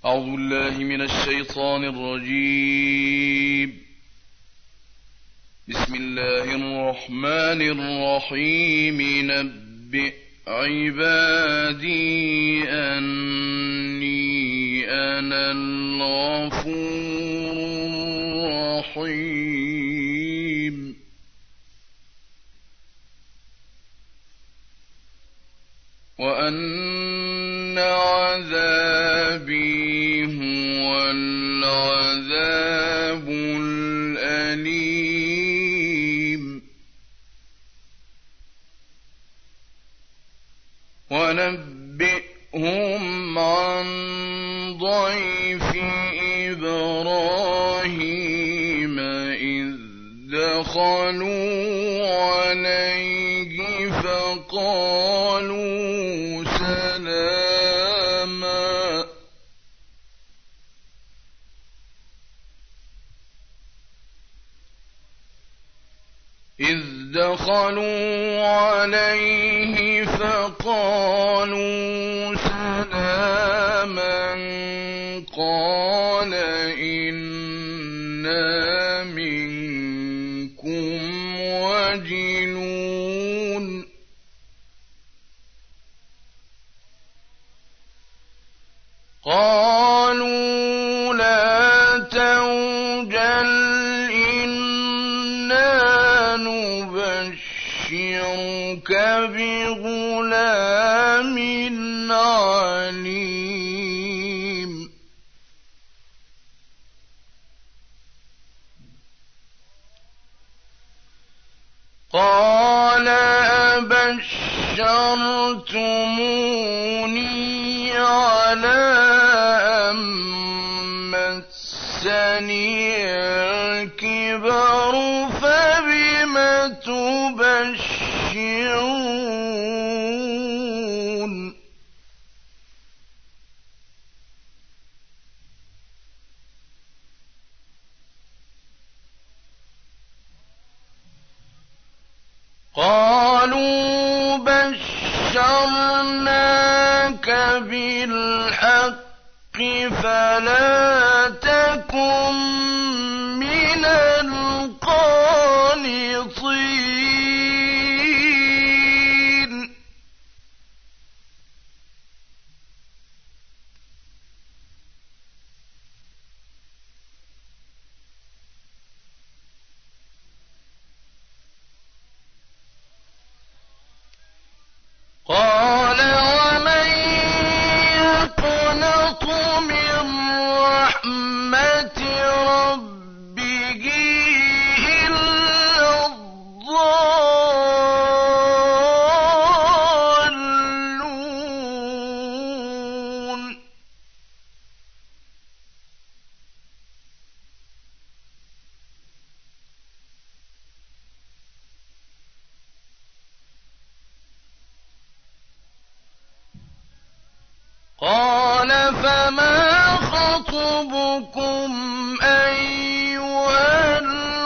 أعوذ بالله من الشيطان الرجيم. بسم الله الرحمن الرحيم. نبئ عبادي أني أنا الغفور الرحيم. وأن عذابي هو العذاب الأليم. ونبئهم عن ضيف إبراهيم إذ دخلوا عليه فقالوا سلاما. قال إنا منكم وجلون. قالوا لا توجل إنا نبشرك بغلام عليم. قال أبشرتموني على أن مسني الكبر فبم تبشرون. قالوا بشرناك بالحق فلا تكن من القانطين. قال ومن يقنط من رحمة ربه إلا الضالون. قال فما خطبكم أيها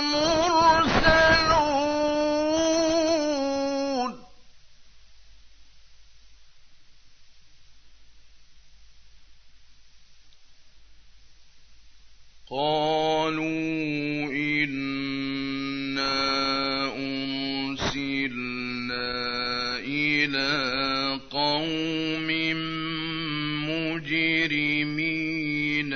المرسلون. قالوا إنا أرسلنا إلى قوم مجرمين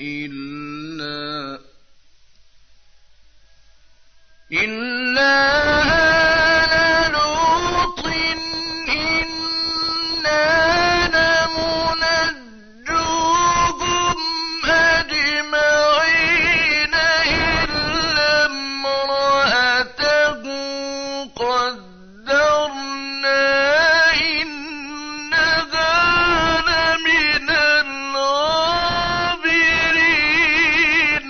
إلا آل لوط إنا لمنجوهم أجمعين إلا امرأته قدرنا إنها لمن الغابرين.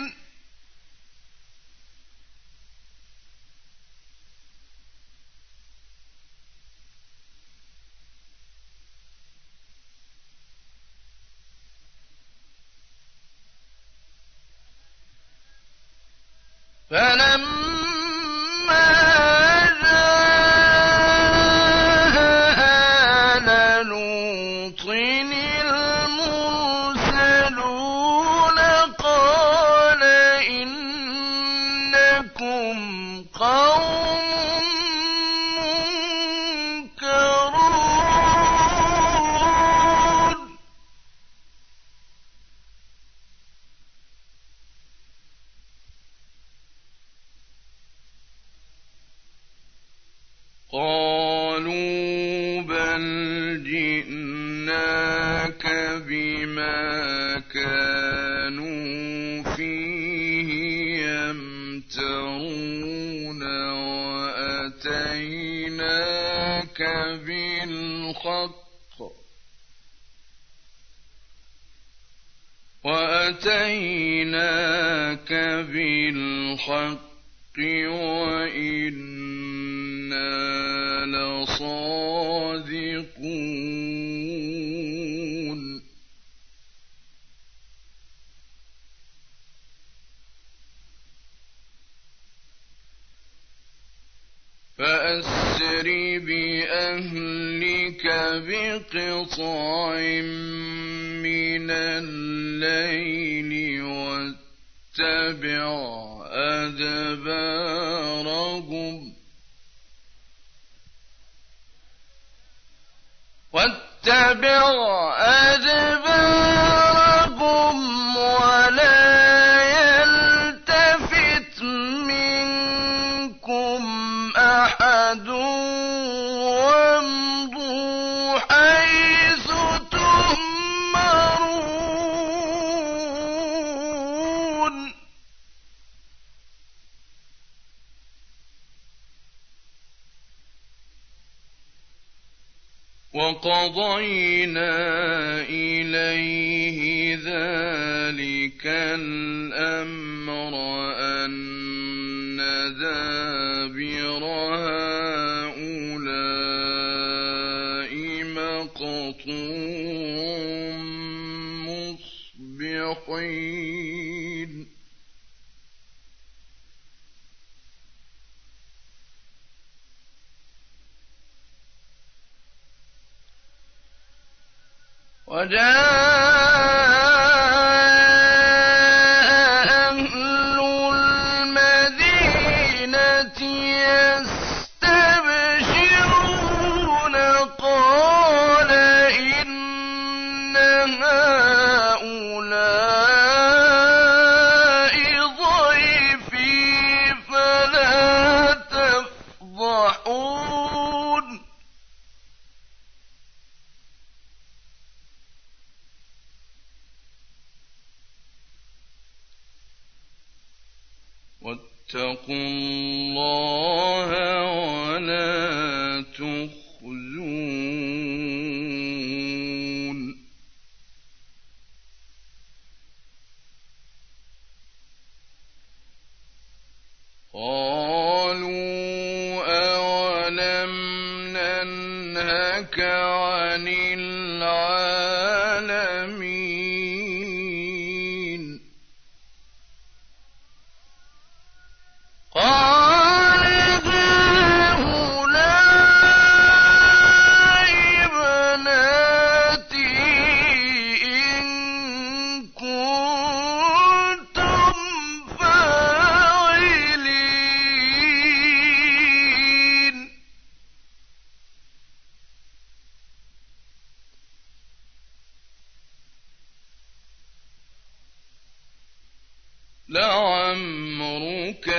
فلما جاء آل لوط المرسلون إنكم قوم منكرون قالوا بل جئناك بما كانوا فيه يمترون وأتيناك بالحق وإنا لصادقون فأسر بأهلك بقطع من الليل واتبع أدبارهم ولا يلتفت منكم أحد وامضوا حيث تؤمرون وقضينا إليه ذلك الأمر أن دابر هؤلاء مقطوع مصبحين وجاء أهل المدينة يستبشرون قال إن هؤلاء ضيفي فلا تفضحون واتقوا الله ولا تخزون قالوا أولم ننهك عن العالمين قال هؤلاء بناتي إن كنتم فاعلين لعمرك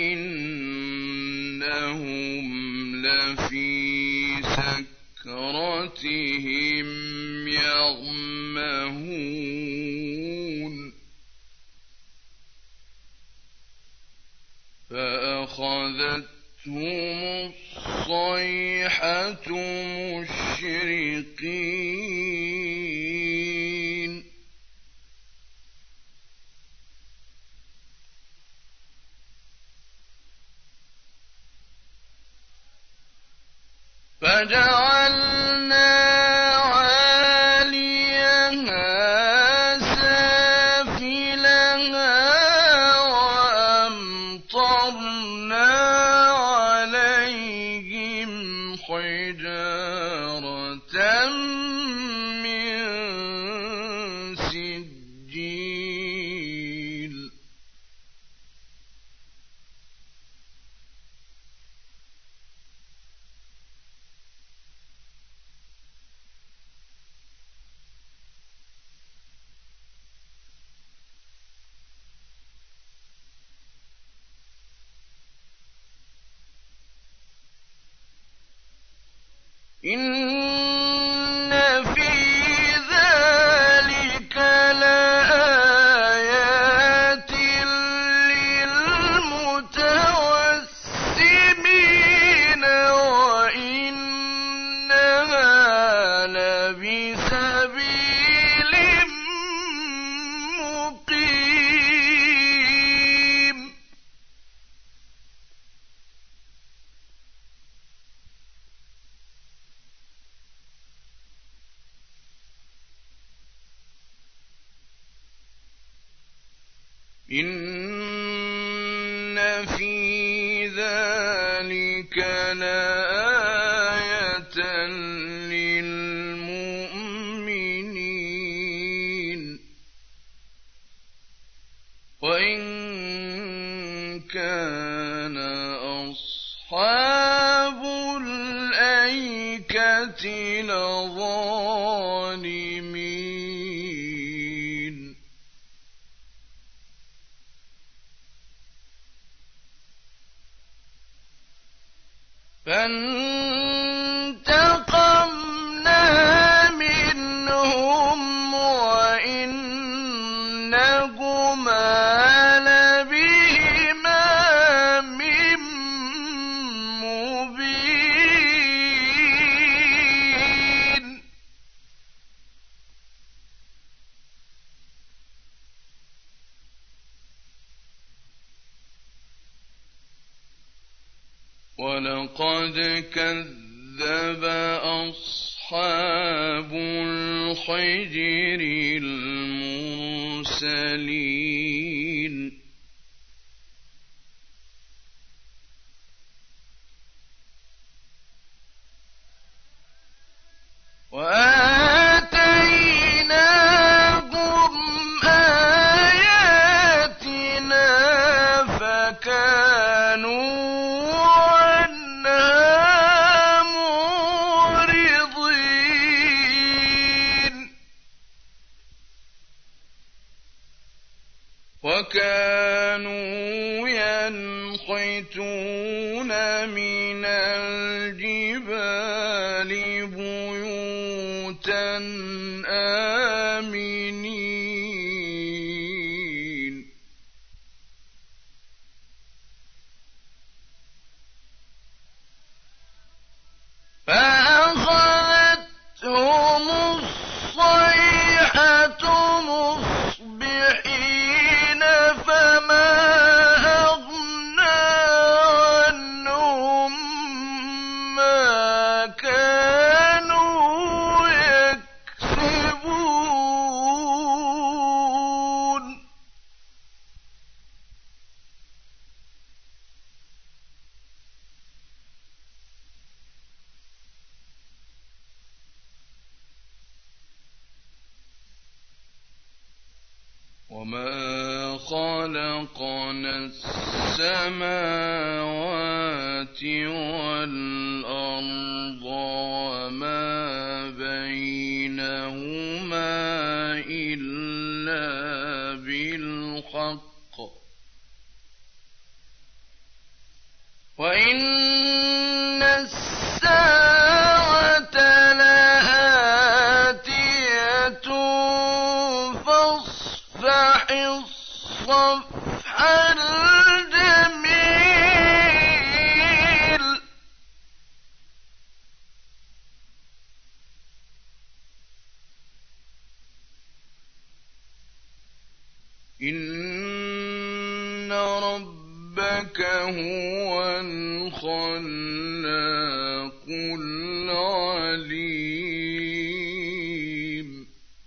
إنهم لفي سكرتهم يعمهون فأخذتهم الصيحة مشرقين فجعلنا عاليها سافلها وأمطرنا عليهم حجارة من سجيل. إن في ذلك لآيات للمتوسمين وإنها لبسبيل مقيم. إن في ذلك لآية للمؤمنين وإن كان أصحاب الأيكة لظالمين. فانتقمنا منهم وإنهما لبإمام مبين. ولقد كذب أصحاب الحجر المرسلين. وآتيناهم آياتنا فكانوا وكانوا ينحتون من الجبال بيوتا آمنين. فأخذتهم الصيحة مصبحين فما أغنى عنهم ما كانوا يكسبون. وما خلقنا السماوات والأرض وما بينهما إلا بالحق وإن الساعة لآتية فاصفح الصفح الجميل. إن ربك هو الخلاق العليم.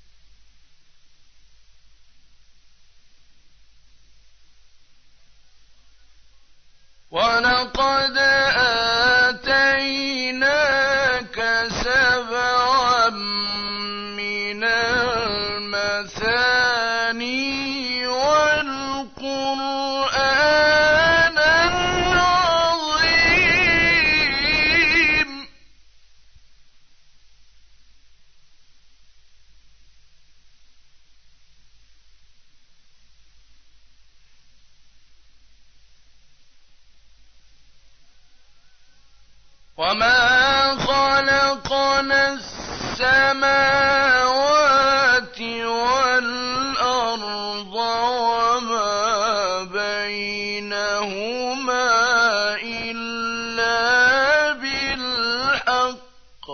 ولقد آتيناك سبعا من المثاني والقرآن العظيم. وما خلق خلقنا السماوات والأرض وما بينهما إلا بالحق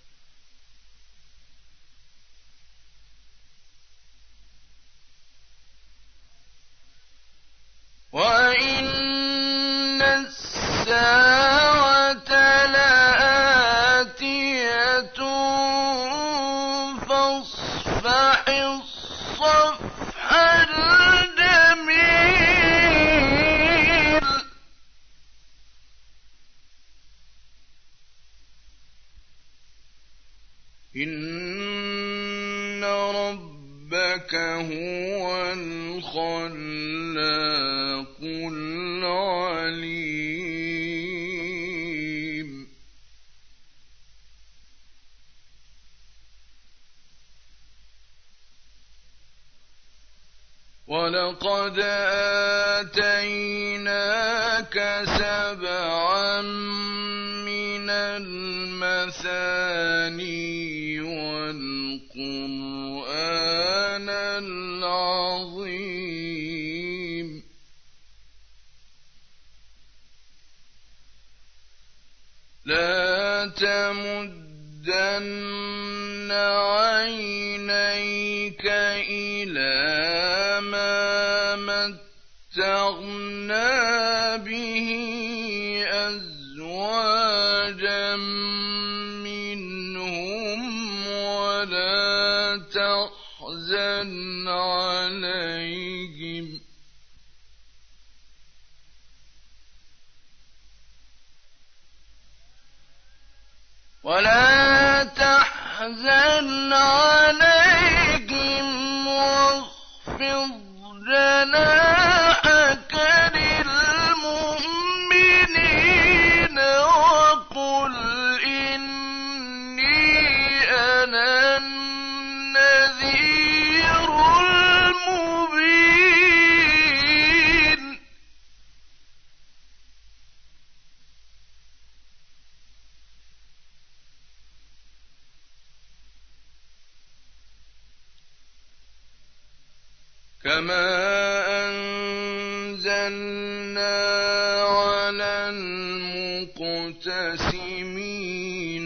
وإن الساعة لآتية فاصفح الصفح الجميل إن ربك هو الخلاق العليم ولقد آتيناك 7 من المثاني والقرآن العظيم لا تمدن عينيك إلى ما متعنا به أزواجا منهم ولا تحزن عليهم واخفض جناحك للمؤمنين وقل إني أنا النذير المبين كما أنزلنا على المقتسمين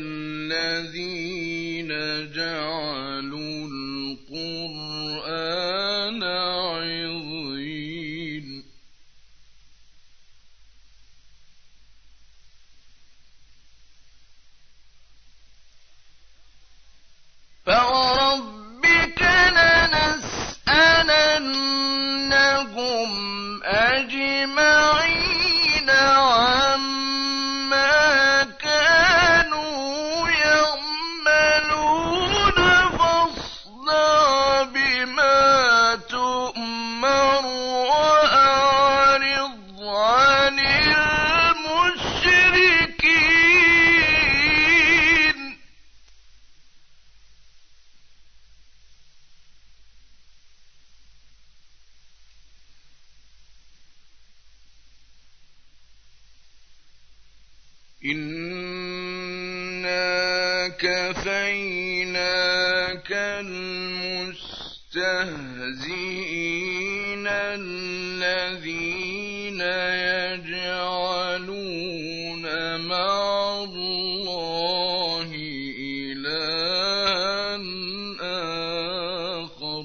الذين جعلوا القرآن عضين فوربك لنسألنهم أجمعين عما كانوا يعملون فاصدع بما تؤمر وأعرض عن المشركين إنا كفيناك المستهزئين الذين يجعلون مع الله إلها آخر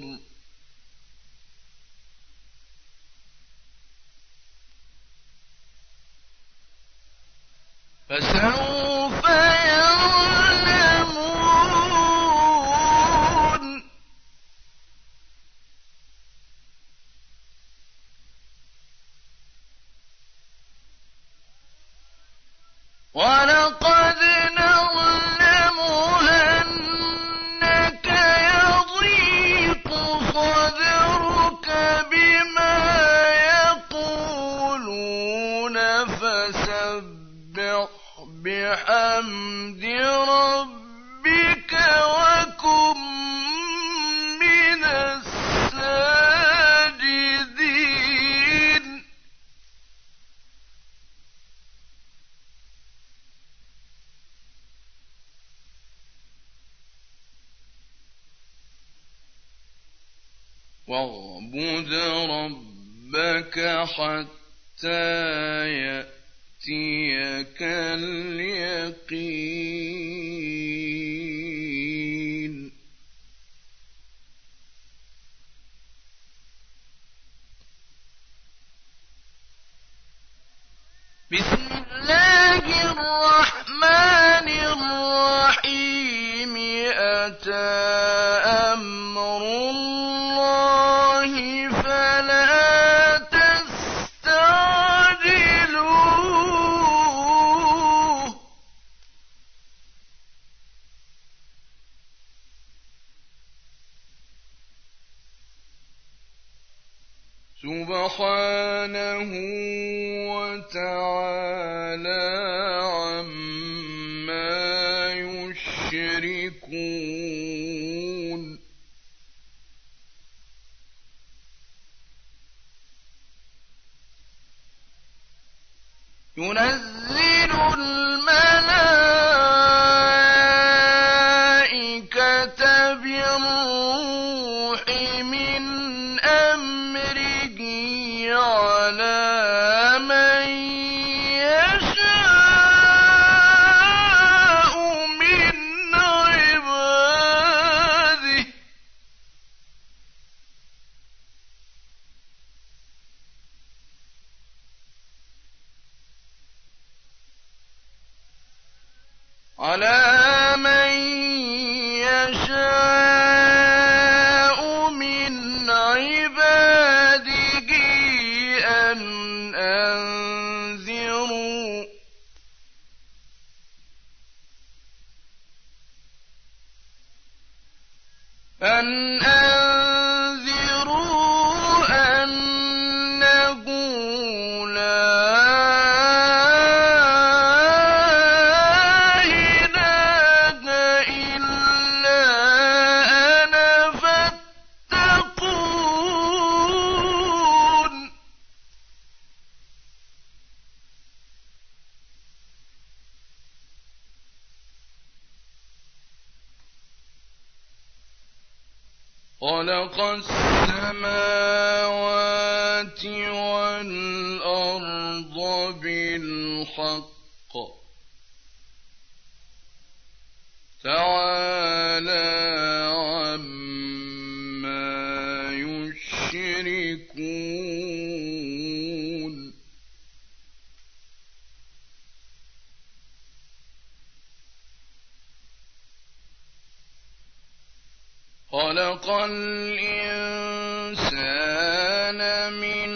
فسوف يعلمون ولقد نعلم أنك يضيق صدرك بما يقولون فسبح بحمد ربك وكن من الساجدين. واعبد ربك حتى يأتيك اليقين بسم الله الرحمن الرحيم أتى أمر الله فلا تستعجلوه سبحانه وتعالى عما يشركون ينزل الملائكة بالروح من أمره على من يشاء من عباده أن أنذروا أنه لا إله إلا أنا فاتقون خلق السماوات والأرض بالحق تعالى عما يشركون خلق الإنسان من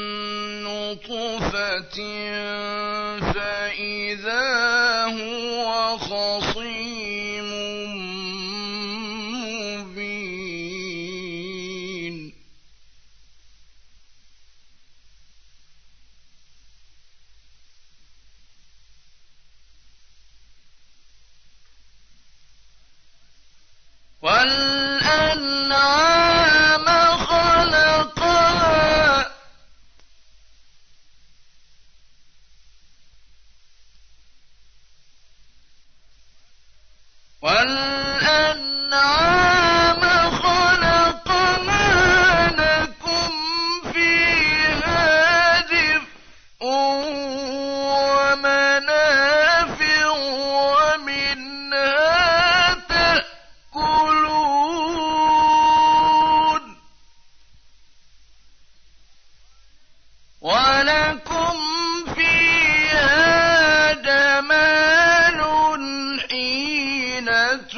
نطفة فإذا هو خصيم مبين والأنعام خلقها لكم فيها دفء ومنافع ومنها تأكلون ولكم فيها جمال حين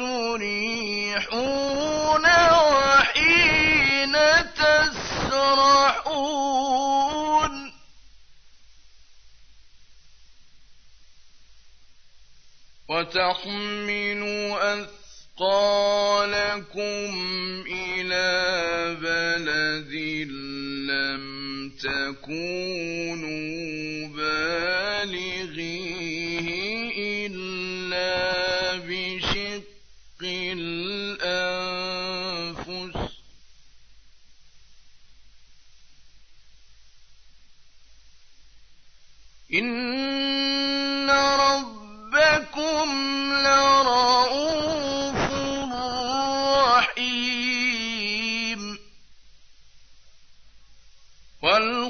تريحون وحين تسرحون وتحمل أثقالكم إلى بلد لم تكونوا بالغيه إلا بشق الأنفس إن ربكم لرؤوف رحيم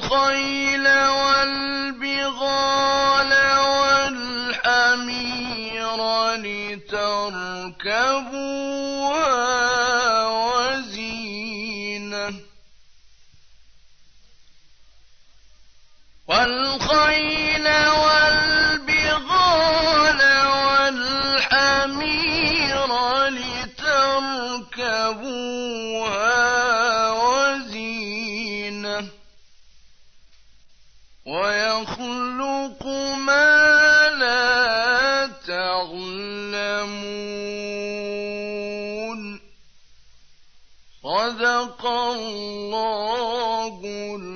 والخيل والبغال والحمير لتركبوها وزينة والخيل والبغال والحمير لتركبوها وزينة ويخلق ما لا تعلمون صدق الله